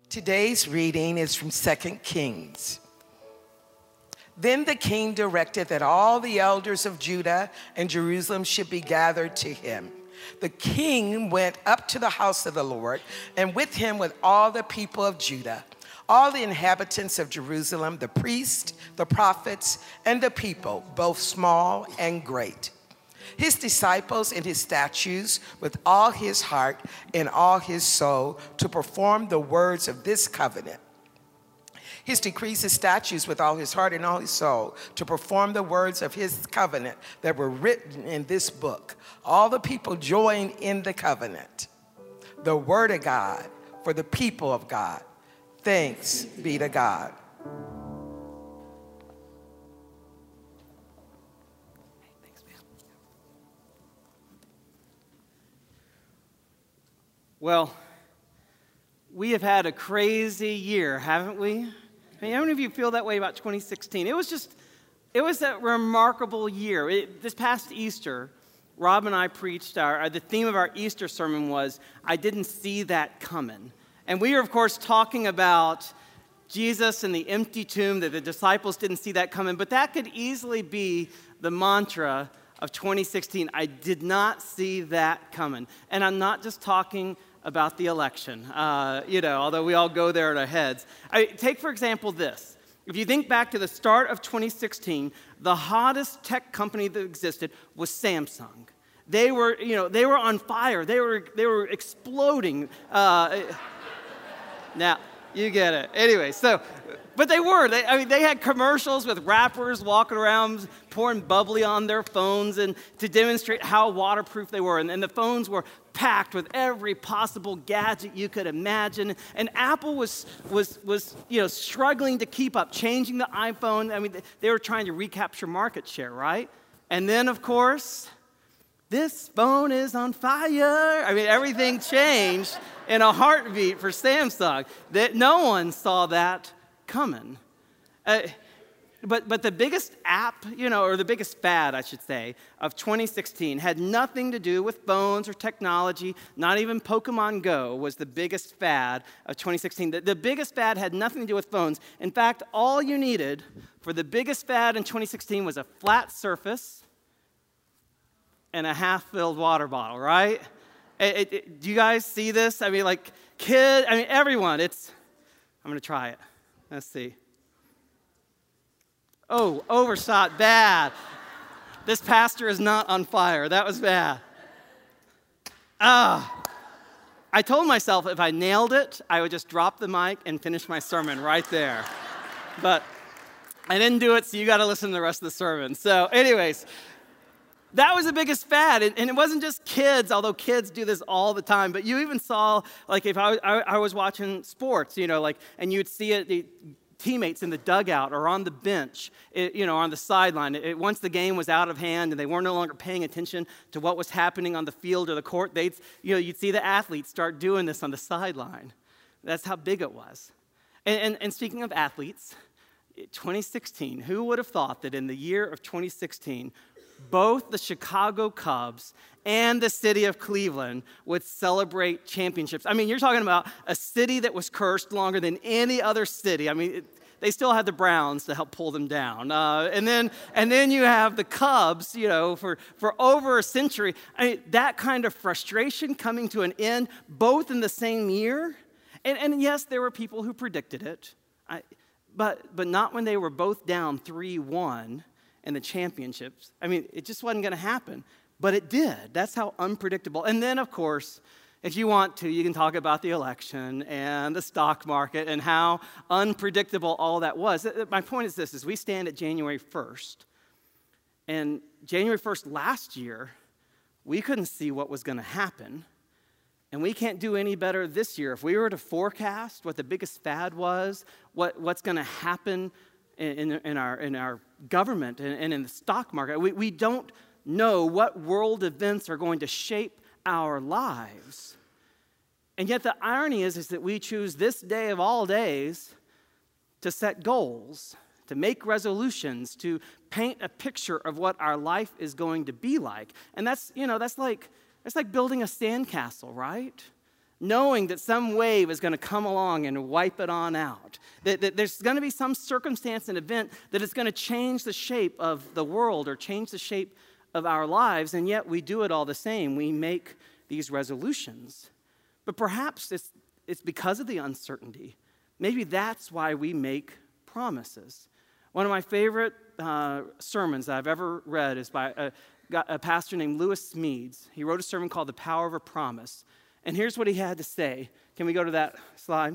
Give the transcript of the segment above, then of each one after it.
Today's reading is from 2 Kings. Then the king directed that all the elders of Judah and Jerusalem should be gathered to him. The king went up to the house of the Lord, and with him with all the people of Judah, all the inhabitants of Jerusalem, the priests, the prophets, and the people, both small and great. His disciples and his statutes with all his heart and all his soul to perform the words of this covenant. His decrees, his statutes with all his heart and all his soul to perform the words of his covenant that were written in this book. All the people joined in the covenant. The word of God for the people of God. Thanks be to God. Well, we have had a crazy year, haven't we? I mean, how many of you feel that way about 2016? It was a remarkable year. This past Easter, Rob and I preached the theme of our Easter sermon was, I didn't see that coming. And we are, of course, talking about Jesus and the empty tomb, that the disciples didn't see that coming. But that could easily be the mantra of 2016. I did not see that coming. And I'm not just talking about the election, although we all go there in our heads. Take, for example, this. If you think back to the start of 2016, the hottest tech company that existed was Samsung. They were on fire. They were exploding. Now, you get it. Anyway, but they were. They had commercials with rappers walking around pouring bubbly on their phones and to demonstrate how waterproof they were. And the phones were packed with every possible gadget you could imagine. And Apple was struggling to keep up, changing the iPhone. They were trying to recapture market share, right? And then, of course, this phone is on fire. Everything changed in a heartbeat for Samsung. That no one saw that coming. But the biggest app, or the biggest fad, I should say, of 2016 had nothing to do with phones or technology. Not even Pokemon Go was the biggest fad of 2016. The biggest fad had nothing to do with phones. In fact, all you needed for the biggest fad in 2016 was a flat surface and a half-filled water bottle, right? Do you guys see this? Everyone. I'm going to try it. Let's see. Oh, overshot, bad. This pastor is not on fire. That was bad. I told myself if I nailed it, I would just drop the mic and finish my sermon right there. But I didn't do it, so you got to listen to the rest of the sermon. So anyways, that was the biggest fad, and it wasn't just kids, although kids do this all the time, but you even saw, if I was watching sports, and you'd see it, teammates in the dugout or on the bench, on the sideline. Once the game was out of hand and they were no longer paying attention to what was happening on the field or the court, you'd see the athletes start doing this on the sideline. That's how big it was. And speaking of athletes, 2016, who would have thought that in the year of 2016, both the Chicago Cubs and the city of Cleveland would celebrate championships? You're talking about a city that was cursed longer than any other city. They still had the Browns to help pull them down. And then you have the Cubs, for over a century. That kind of frustration coming to an end, both in the same year. And yes, there were people who predicted it, but not when they were both down 3-1 in the championships. It just wasn't going to happen. But it did. That's how unpredictable. And then, of course, if you want to, you can talk about the election and the stock market and how unpredictable all that was. My point is this, is we stand at January 1st. And January 1st last year, we couldn't see what was going to happen. And we can't do any better this year. If we were to forecast what the biggest fad was, what's going to happen in our government and in the stock market, we don't know what world events are going to shape our lives. And yet the irony is that we choose this day of all days to set goals, to make resolutions, to paint a picture of what our life is going to be like. And that's like building a sandcastle, right? knowing that some wave is going to come along and wipe it on out, that there's going to be some circumstance and event that is going to change the shape of the world or change the shape of our lives, and yet we do it all the same. We make these resolutions. But perhaps it's because of the uncertainty. Maybe that's why we make promises. One of my favorite sermons that I've ever read is by a pastor named Lewis Smedes. He wrote a sermon called The Power of a Promise. And here's what he had to say. Can we go to that slide?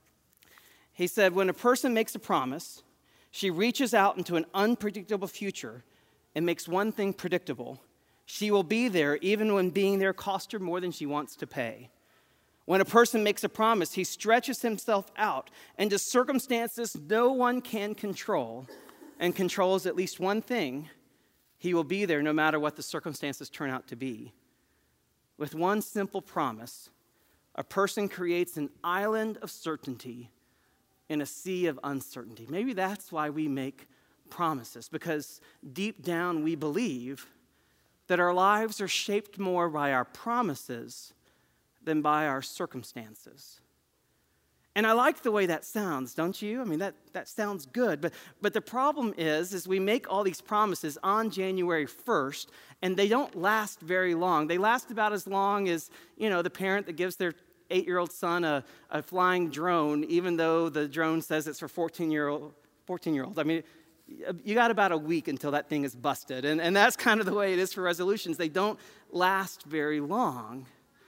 He said, when a person makes a promise, she reaches out into an unpredictable future and makes one thing predictable. She will be there even when being there costs her more than she wants to pay. When a person makes a promise, he stretches himself out into circumstances no one can control and controls at least one thing. He will be there no matter what the circumstances turn out to be. With one simple promise, a person creates an island of certainty in a sea of uncertainty. Maybe that's why we make promises, because deep down we believe that our lives are shaped more by our promises than by our circumstances. And I like the way that sounds, don't you? I mean, that sounds good. But the problem is we make all these promises on January 1st, and they don't last very long. They last about as long as, the parent that gives their 8-year-old son a flying drone, even though the drone says it's for 14-year-olds. I mean, you got about a week until that thing is busted. And that's kind of the way it is for resolutions. They don't last very long.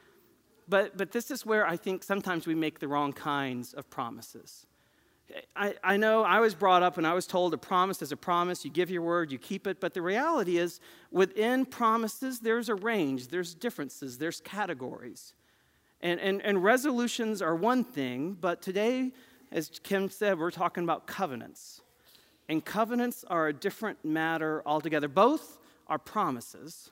But this is where I think sometimes we make the wrong kinds of promises. I know I was brought up and I was told a promise is a promise. You give your word, you keep it. But the reality is within promises, there's a range, there's differences, there's categories. And resolutions are one thing, but today, as Kim said, we're talking about covenants. And covenants are a different matter altogether. Both are promises.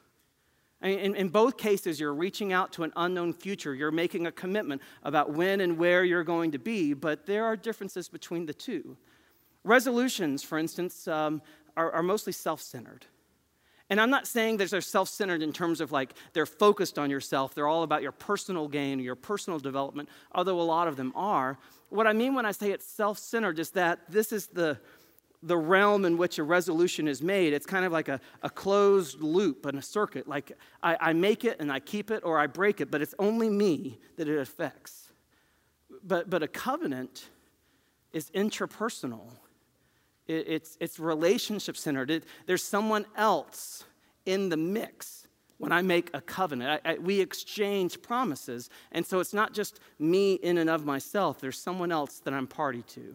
In both cases, you're reaching out to an unknown future. You're making a commitment about when and where you're going to be, but there are differences between the two. Resolutions, for instance, are mostly self-centered. And I'm not saying that they're self-centered in terms of like they're focused on yourself. They're all about your personal gain or your personal development, although a lot of them are. What I mean when I say it's self-centered is that this is the realm in which a resolution is made. It's kind of like a closed loop and a circuit. Like I make it and I keep it or I break it, but it's only me that it affects. But a covenant is intrapersonal. It's relationship-centered. There's someone else in the mix when I make a covenant. We exchange promises, and so it's not just me in and of myself. There's someone else that I'm party to.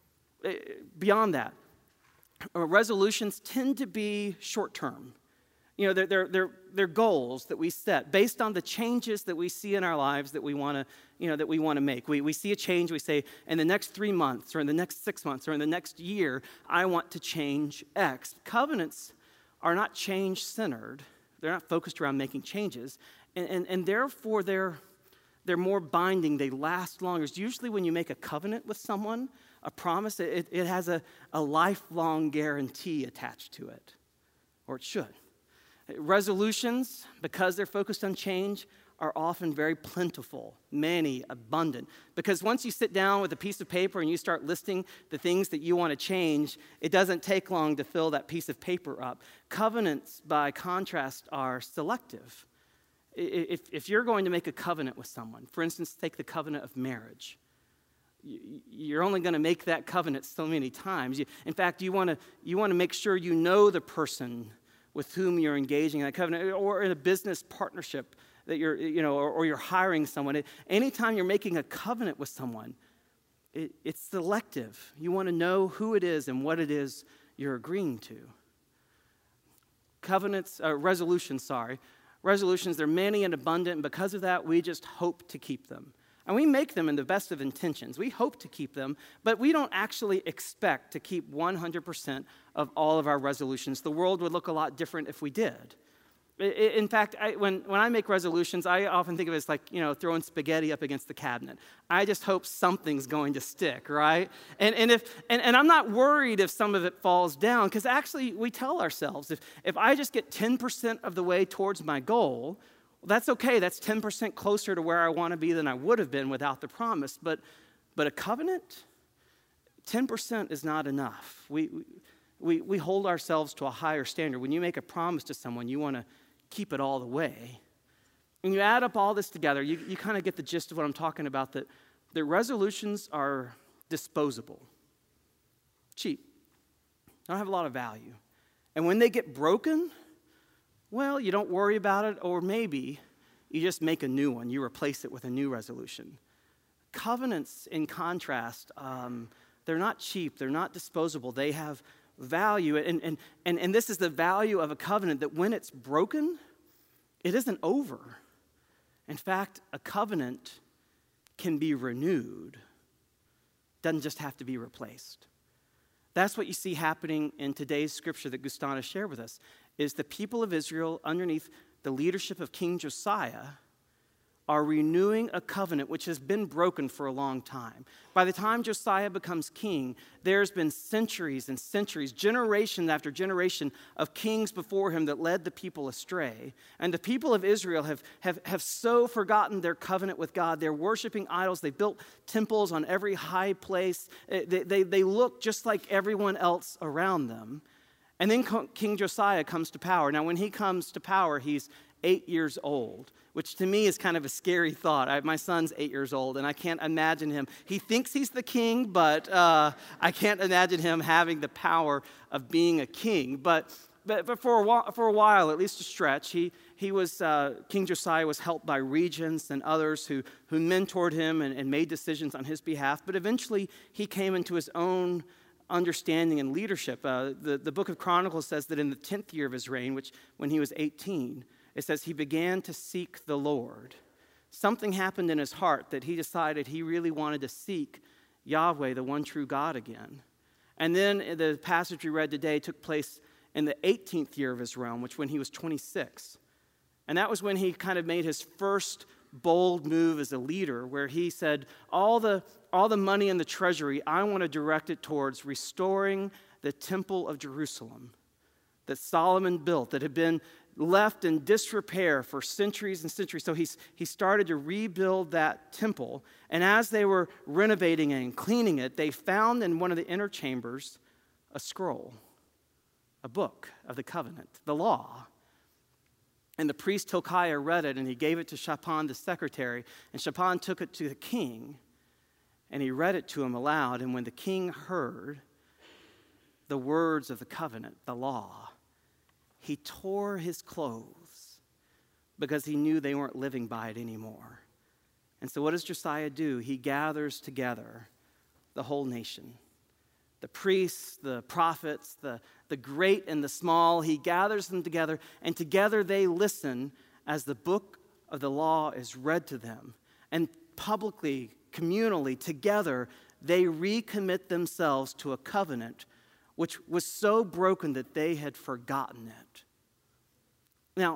Beyond that, resolutions tend to be short-term. They're goals that we set based on the changes that we see in our lives that we want to make. We see a change, we say, in the next 3 months or in the next 6 months or in the next year, I want to change X. Covenants are not change-centered. They're not focused around making changes, and therefore they're more binding. They last longer. It's usually when you make a covenant with someone, a promise, it has a lifelong guarantee attached to it, or it should. Resolutions, because they're focused on change, are often very plentiful, many, abundant. Because once you sit down with a piece of paper and you start listing the things that you want to change, it doesn't take long to fill that piece of paper up. Covenants, by contrast, are selective. If you're going to make a covenant with someone, for instance, take the covenant of marriage, you're only going to make that covenant so many times. In fact, you want to make sure you know the person with whom you're engaging in that covenant, or in a business partnership that or you're hiring someone. Anytime you're making a covenant with someone, it's selective. You want to know who it is and what it is you're agreeing to. Resolutions, they're many and abundant, and because of that, we just hope to keep them. And we make them in the best of intentions. We hope to keep them, but we don't actually expect to keep 100% of all of our resolutions. The world would look a lot different if we did. In fact, when I make resolutions, I often think of it as like, throwing spaghetti up against the cabinet. I just hope something's going to stick, right? And I'm not worried if some of it falls down, because actually we tell ourselves, if I just get 10% of the way towards my goal, Well, that's okay. That's 10% closer to where I want to be than I would have been without the promise. But a covenant, 10% is not enough. We hold ourselves to a higher standard. When you make a promise to someone, you want to keep it all the way. And you add up all this together, you kind of get the gist of what I'm talking about, that resolutions are disposable, cheap, don't have a lot of value. And when they get broken, well, you don't worry about it, or maybe you just make a new one. You replace it with a new resolution. Covenants, in contrast, they're not cheap. They're not disposable. They have value. And this is the value of a covenant, that when it's broken, it isn't over. In fact, a covenant can be renewed. Doesn't just have to be replaced. That's what you see happening in today's scripture that Gustana shared with us, is the people of Israel, underneath the leadership of King Josiah, are renewing a covenant which has been broken for a long time. By the time Josiah becomes king, there's been centuries and centuries, generation after generation of kings before him that led the people astray. And the people of Israel have so forgotten their covenant with God. They're worshiping idols. They built temples on every high place. They look just like everyone else around them. And then King Josiah comes to power. Now, when he comes to power, he's 8 years old, which to me is kind of a scary thought. My son's 8 years old, and I can't imagine him. He thinks he's the king, but I can't imagine him having the power of being a king. But for a while, at least a stretch, King Josiah was helped by regents and others who mentored him and made decisions on his behalf. But eventually, he came into his own understanding and leadership. The book of Chronicles says that in the 10th year of his reign, which when he was 18, it says he began to seek the Lord. Something happened in his heart that he decided he really wanted to seek Yahweh, the one true God, again. And then the passage we read today took place in the 18th year of his realm, which when he was 26. And that was when he kind of made his first bold move as a leader, where he said, all the money in the treasury, I want to direct it towards restoring the temple of Jerusalem that Solomon built, that had been left in disrepair for centuries and centuries. So he started to rebuild that temple. And as they were renovating it and cleaning it, they found in one of the inner chambers a scroll, a book of the covenant, the law. And the priest Hilkiah read it, and he gave it to Shaphan, the secretary. And Shaphan took it to the king, and he read it to him aloud. And when the king heard the words of the covenant, the law, he tore his clothes because he knew they weren't living by it anymore. And so what does Josiah do? He gathers together the whole nation, the priests, the prophets, the great and the small. He gathers them together, and together they listen as the book of the law is read to them. And publicly, communally, together, they recommit themselves to a covenant which was so broken that they had forgotten it. Now,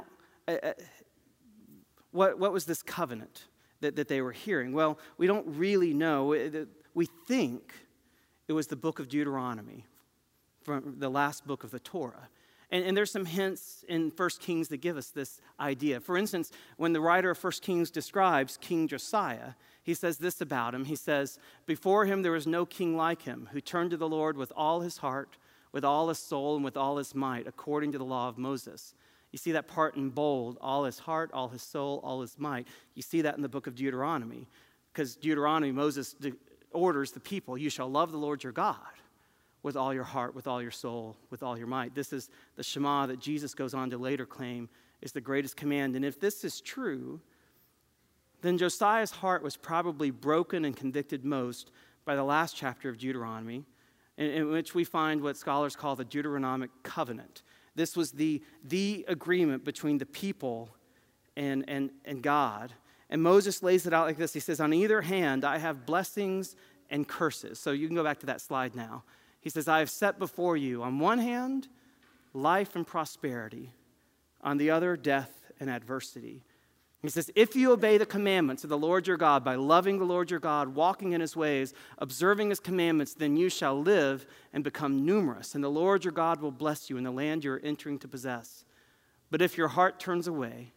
what was this covenant that they were hearing? Well, we don't really know. We think it was the book of Deuteronomy, from the last book of the Torah. And there's some hints in 1 Kings that give us this idea. For instance, when the writer of 1 Kings describes King Josiah, he says this about him. He says, before him there was no king like him, who turned to the Lord with all his heart, with all his soul, and with all his might, according to the law of Moses. You see that part in bold, all his heart, all his soul, all his might. You see that in the book of Deuteronomy, because Deuteronomy, Moses orders the people, you shall love the Lord your God with all your heart, with all your soul, with all your might. This is the Shema that Jesus goes on to later claim is the greatest command. And if this is true, then Josiah's heart was probably broken and convicted most by the last chapter of Deuteronomy, in which we find what scholars call the Deuteronomic covenant. This was the agreement between the people and God. And Moses lays it out like this. He says, on either hand, I have blessings and curses. So you can go back to that slide now. He says, I have set before you, on one hand, life and prosperity. On the other, death and adversity. He says, if you obey the commandments of the Lord your God by loving the Lord your God, walking in his ways, observing his commandments, then you shall live and become numerous, and the Lord your God will bless you in the land you are entering to possess. But if your heart turns away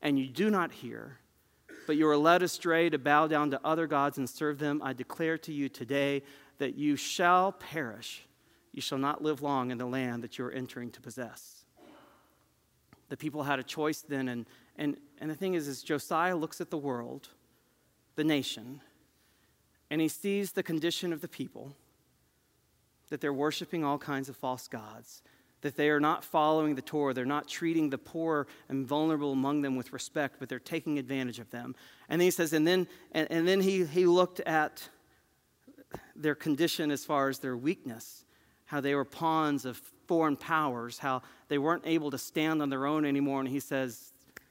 and you do not hear, but you are led astray to bow down to other gods and serve them, I declare to you today that you shall perish. You shall not live long in the land that you are entering to possess. The people had a choice then, and the thing is Josiah looks at the world, the nation, and he sees the condition of the people, that they're worshiping all kinds of false gods, that they are not following the Torah, they're not treating the poor and vulnerable among them with respect, but they're taking advantage of them. And then he says, and then he looked at their condition as far as their weakness, how they were pawns of foreign powers, how they weren't able to stand on their own anymore. And he says,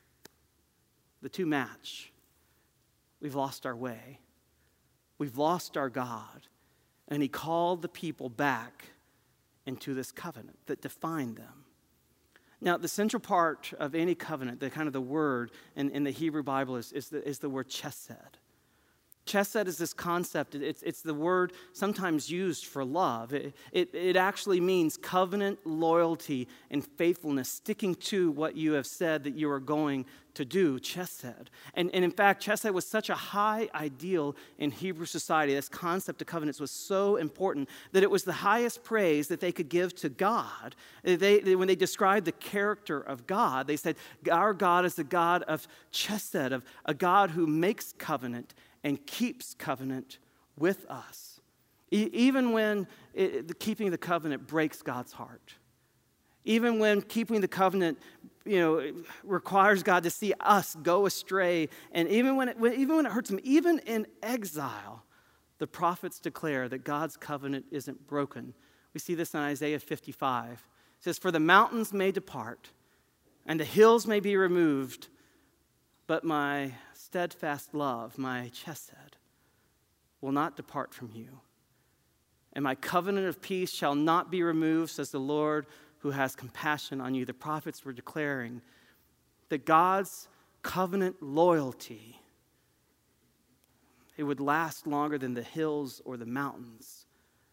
the two match. We've lost our way. We've lost our God. And he called the people back into this covenant that defined them. Now, the central part of any covenant, the kind of the word in the Hebrew Bible is the word chesed. Chesed is this concept. It's the word sometimes used for love. It actually means covenant loyalty and faithfulness, sticking to what you have said that you are going to do, chesed. And in fact, chesed was such a high ideal in Hebrew society. This concept of covenants was so important that it was the highest praise that they could give to God. When they described the character of God, they said, our God is the God of chesed, of a God who makes covenant and keeps covenant with us. Even when keeping the covenant breaks God's heart. Even when keeping the covenant, requires God to see us go astray. And even when it hurts him, even in exile, the prophets declare that God's covenant isn't broken. We see this in Isaiah 55. It says, for the mountains may depart, and the hills may be removed, but my steadfast love, my chesed, will not depart from you. And my covenant of peace shall not be removed, says the Lord, who has compassion on you. The prophets were declaring that God's covenant loyalty, it would last longer than the hills or the mountains.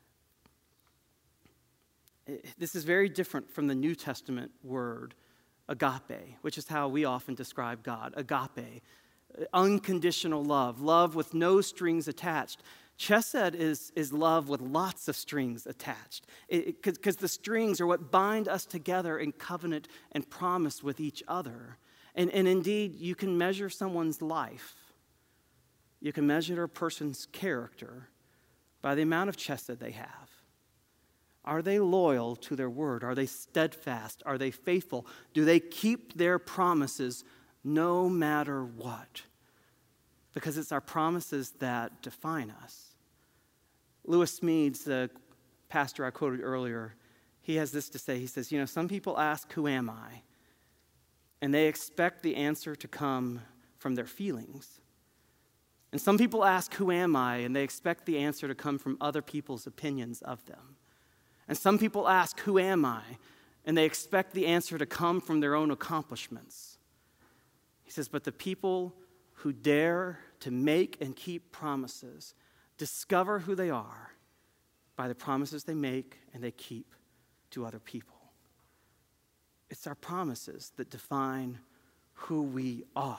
This is very different from the New Testament word, agape, which is how we often describe God. Agape, unconditional love, love with no strings attached. Chesed is love with lots of strings attached, because the strings are what bind us together in covenant and promise with each other. And indeed, you can measure someone's life. You can measure a person's character by the amount of chesed they have. Are they loyal to their word? Are they steadfast? Are they faithful? Do they keep their promises no matter what? Because it's our promises that define us. Lewis Smedes, the pastor I quoted earlier, he has this to say. He says, some people ask, who am I? And they expect the answer to come from their feelings. And some people ask, who am I? And they expect the answer to come from other people's opinions of them. And some people ask, who am I? And they expect the answer to come from their own accomplishments. He says, but the people who dare to make and keep promises discover who they are by the promises they make and they keep to other people. It's our promises that define who we are.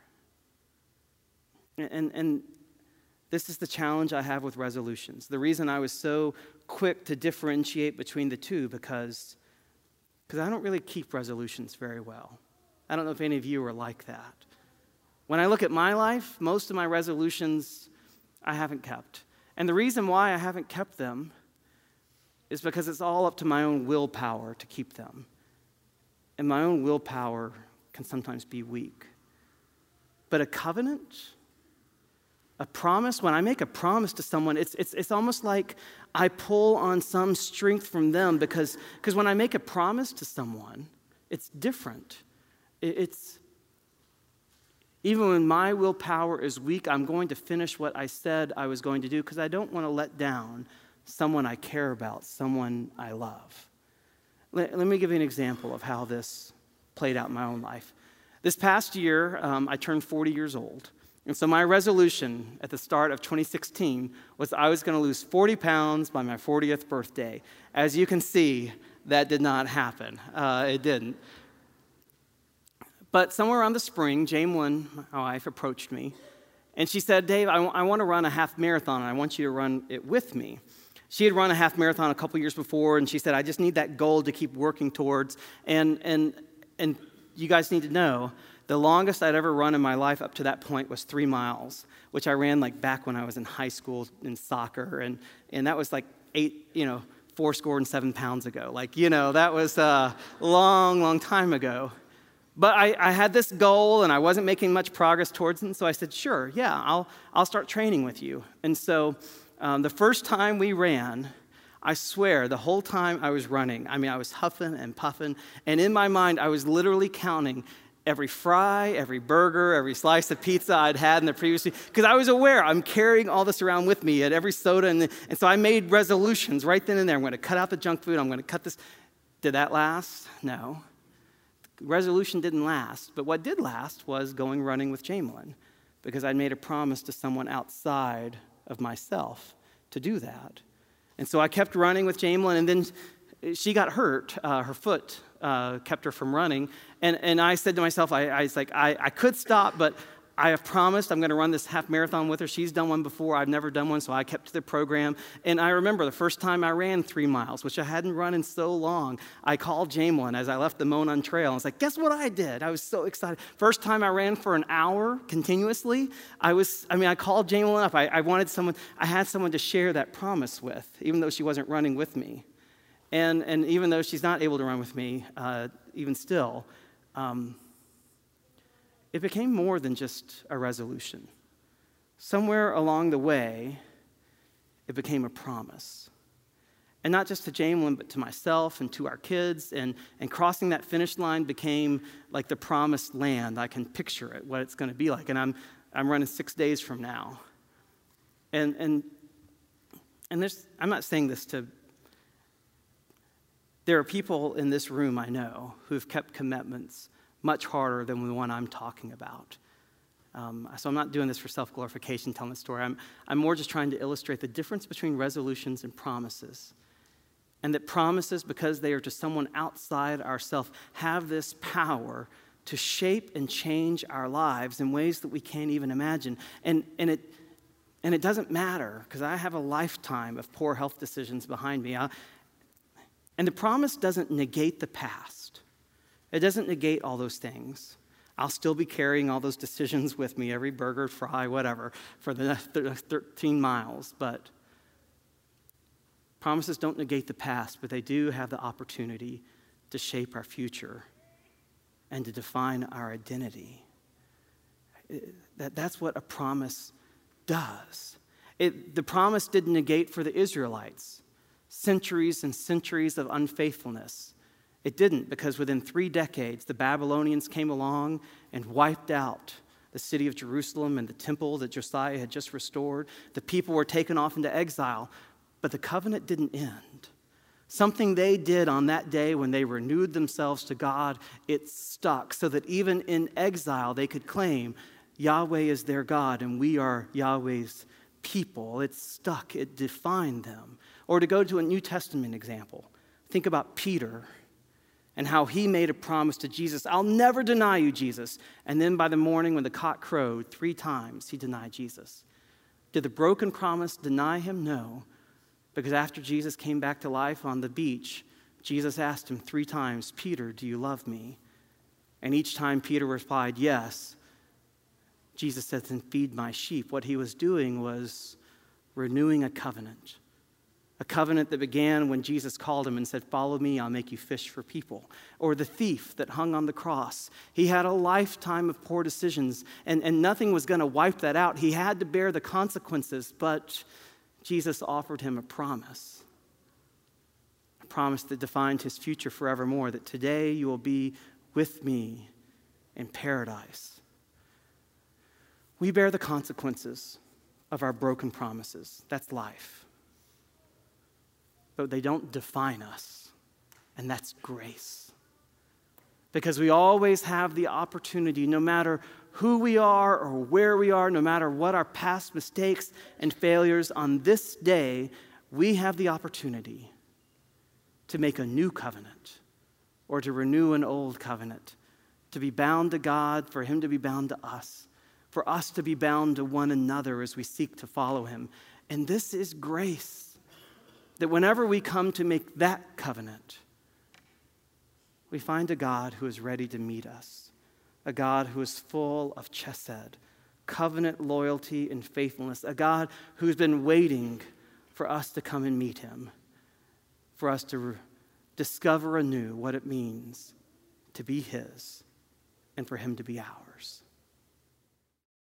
And this is the challenge I have with resolutions. The reason I was so quick to differentiate between the two, because I don't really keep resolutions very well. I don't know if any of you are like that. When I look at my life, most of my resolutions I haven't kept. And the reason why I haven't kept them is because it's all up to my own willpower to keep them. And my own willpower can sometimes be weak. But a covenant, a promise, when I make a promise to someone, it's almost like I pull on some strength from them, because when I make a promise to someone, it's different. It's even when my willpower is weak, I'm going to finish what I said I was going to do, because I don't want to let down someone I care about, someone I love. Let me give you an example of how this played out in my own life. This past year, I turned 40 years old. And so my resolution at the start of 2016 was I was going to lose 40 pounds by my 40th birthday. As you can see, that did not happen. It didn't. But somewhere around the spring, Jamelyn, my wife, approached me, and she said, Dave, I want to run a half marathon, and I want you to run it with me. She had run a half marathon a couple years before, and she said, I just need that goal to keep working towards. And you guys need to know, the longest I'd ever run in my life up to that point was 3 miles, which I ran like back when I was in high school in soccer, and that was like 87 pounds ago. Like, that was a long, long time ago. But I had this goal, and I wasn't making much progress towards it, so I said, sure, yeah, I'll start training with you. And so the first time we ran, I swear, the whole time I was running, I was huffing and puffing, and in my mind, I was literally counting every fry, every burger, every slice of pizza I'd had in the previous week, because I was aware I'm carrying all this around with me at every soda, and so I made resolutions right then and there. I'm going to cut out the junk food. I'm going to cut this. Did that last? No. Resolution didn't last, but what did last was going running with Jamelyn, because I'd made a promise to someone outside of myself to do that. And so I kept running with Jamelyn, and then she got hurt. Her foot kept her from running, and I said to myself, I was like, I could stop, but I have promised I'm going to run this half marathon with her. She's done one before. I've never done one, so I kept to the program. And I remember the first time I ran 3 miles, which I hadn't run in so long, I called Jamelyn as I left the Monon Trail. I was like, guess what I did? I was so excited. First time I ran for an hour continuously, I called Jamelyn up. I had someone to share that promise with, even though she wasn't running with me. And even though she's not able to run with me, even still, it became more than just a resolution. Somewhere along the way, it became a promise. And not just to Jamelyn, but to myself and to our kids. And crossing that finish line became like the promised land. I can picture it, what it's going to be like. And I'm running 6 days from now. And I'm not saying this to... There are people in this room I know who've kept commitments much harder than the one I'm talking about. So I'm not doing this for self-glorification, telling the story. I'm more just trying to illustrate the difference between resolutions and promises. And that promises, because they are to someone outside ourselves, have this power to shape and change our lives in ways that we can't even imagine. And it doesn't matter, because I have a lifetime of poor health decisions behind me. And the promise doesn't negate the past. It doesn't negate all those things. I'll still be carrying all those decisions with me, every burger, fry, whatever, for the 13 miles. But promises don't negate the past, but they do have the opportunity to shape our future and to define our identity. That's what a promise does. The promise didn't negate for the Israelites centuries and centuries of unfaithfulness. It didn't, because within 3 decades, the Babylonians came along and wiped out the city of Jerusalem and the temple that Josiah had just restored. The people were taken off into exile, but the covenant didn't end. Something they did on that day when they renewed themselves to God, it stuck, so that even in exile, they could claim Yahweh is their God and we are Yahweh's people. It stuck, it defined them. Or to go to a New Testament example, think about Peter and how he made a promise to Jesus. I'll never deny you, Jesus. And then by the morning when the cock crowed 3 times, he denied Jesus. Did the broken promise deny him? No. Because after Jesus came back to life on the beach, Jesus asked him 3 times, Peter, do you love me? And each time Peter replied, yes. Jesus said, then feed my sheep. What he was doing was renewing a covenant that began when Jesus called him and said, follow me, I'll make you fish for people. Or the thief that hung on the cross. He had a lifetime of poor decisions, and nothing was going to wipe that out. He had to bear the consequences, but Jesus offered him a promise that defined his future forevermore, that today you will be with me in paradise. We bear the consequences of our broken promises. That's life. But they don't define us, and that's grace. Because we always have the opportunity, no matter who we are or where we are, no matter what our past mistakes and failures, on this day, we have the opportunity to make a new covenant or to renew an old covenant to be bound to God, for him to be bound to us, for us to be bound to one another as we seek to follow him. And this is grace, that whenever we come to make that covenant, we find a God who is ready to meet us, a God who is full of chesed, covenant loyalty and faithfulness, a God who's been waiting for us to come and meet him, for us to discover anew what it means to be his and for him to be ours.